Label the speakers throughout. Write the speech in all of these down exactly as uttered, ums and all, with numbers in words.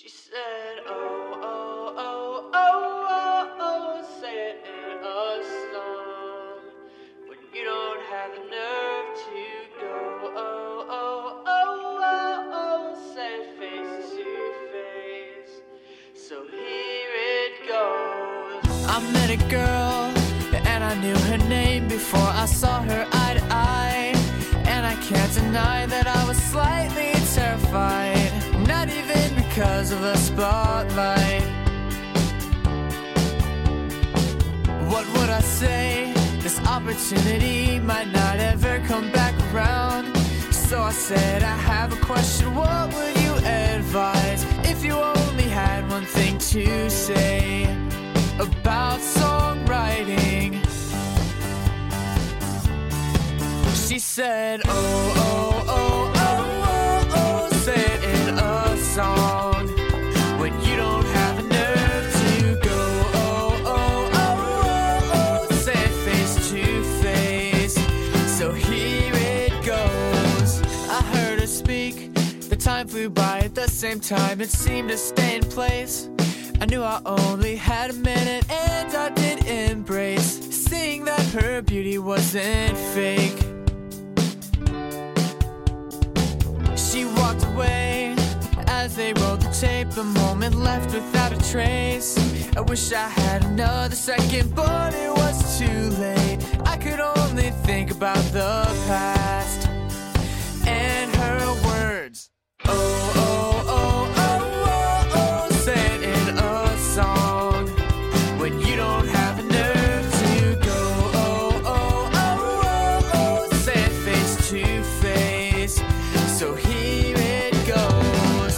Speaker 1: She said, oh, oh, oh, oh, oh, oh, say it in a song. When you don't have the nerve to go, oh, oh, oh, oh, oh, say it face to face. So here it goes. I met a girl, and I knew her name before I saw her eye to eye. And I can't deny that I was slightly terrified, not even because of the spotlight. What would I say? This opportunity might not ever come back around. So I said, I have a question, what would you advise if you only had one thing to say about songwriting? She said, oh, oh, oh, oh, oh, oh, say it in a song. When you don't have the nerve to go, oh, oh, oh, oh, oh, say it face to face. So here it goes. I heard her speak, the time flew by at the same time. It seemed to stay in place. I knew I only had a minute, and I did embrace seeing that her beauty wasn't fake. She walked away as they rolled the tape, the moment left without a trace. I wish I had another second, but it was too late. I could only think about the past and her words. Oh, oh, oh, oh, oh, oh, say it in a song. When you don't have the nerve to go, oh, oh, oh, oh, oh, say it face to face. So here it goes.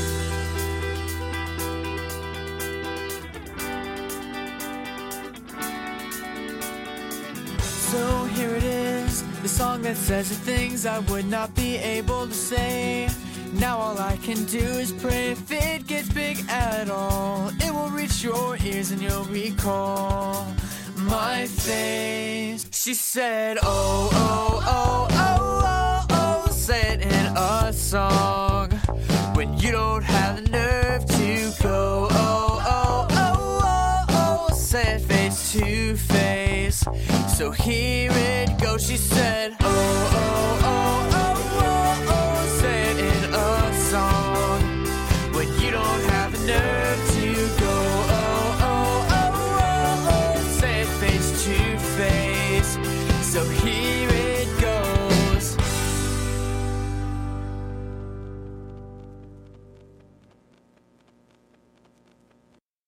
Speaker 1: So here it is, the song that says the things I would not be able to say. Now all I can do is pray if it gets big at all, it will reach your ears and you'll recall my face. She said, oh, oh, oh, oh, oh, oh, say it in a song. When you don't have the nerve to go, oh, oh, oh, oh, oh, say it face to face. So here it goes. She said, oh, oh, oh, oh, oh, oh, say it in a song. When you don't have the nerve